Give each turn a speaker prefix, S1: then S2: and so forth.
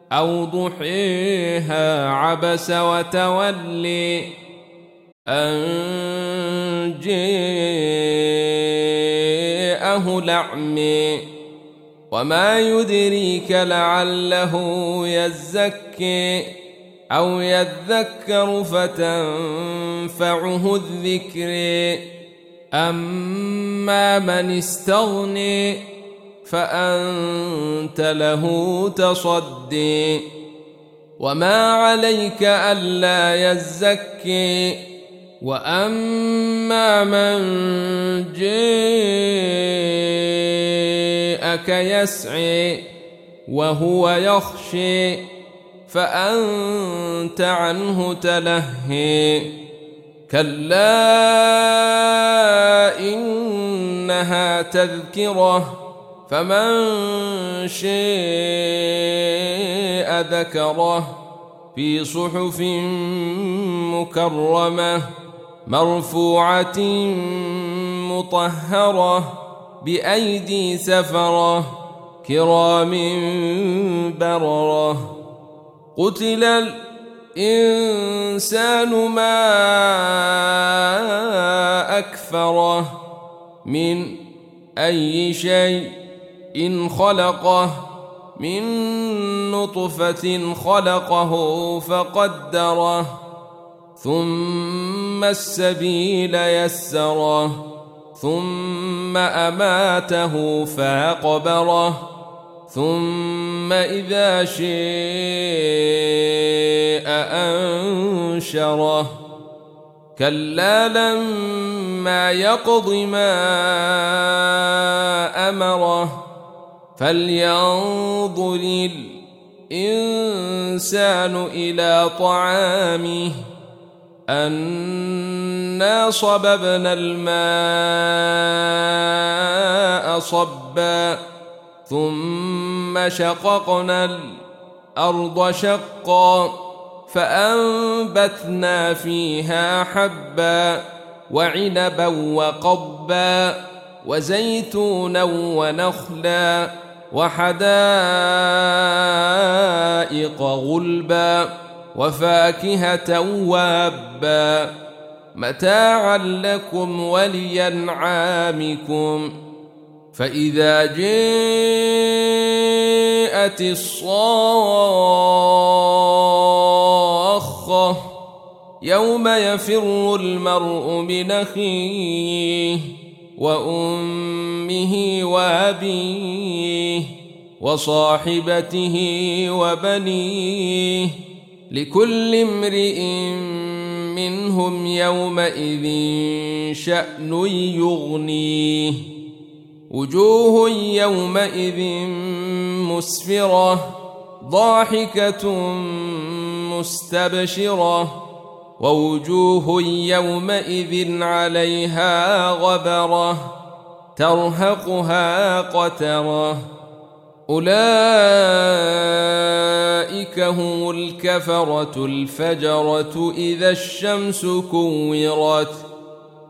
S1: أو ضحيها عبس وتولي أن جاءه الأعمى وما يدريك لعله يزكي أو يذكر فتنفعه الذكر أما من استغني فأنت له تصدي وما عليك ألا يزكي وأما من جاءك يسعي وهو يخشي فأنت عنه تلهي كلا إنها تذكرة فمن شاء ذكره في صحف مكرمة مرفوعة مطهرة بأيدي سفرة كرام بررة قتل الإنسان ما أكفره من أي شيء إن خلقه من نطفة خلقه فقدره ثم السبيل يسره ثم أماته فأقبره ثم إذا شاء أنشره كلا لما يقض ما أمره فلينظر الإنسان إلى طعامه أنا صببنا الماء صبا ثم شققنا الأرض شقا فأنبتنا فيها حبا وعنبا وقضبا وزيتونا ونخلا وحدائق غلبا وفاكهة وابا متاعا لكم ولأنعامكم فإذا جاءت الصاخة يوم يفر المرء من أخيه وأمه وأبيه وصاحبته وبنيه لكل امرئ منهم يومئذ شأن يغنيه وجوه يومئذ مسفرة ضاحكة مستبشرة ووجوه يومئذ عليها غبرة ترهقها قترة أولئك هم الكفرة الفجرة إذا الشمس كورت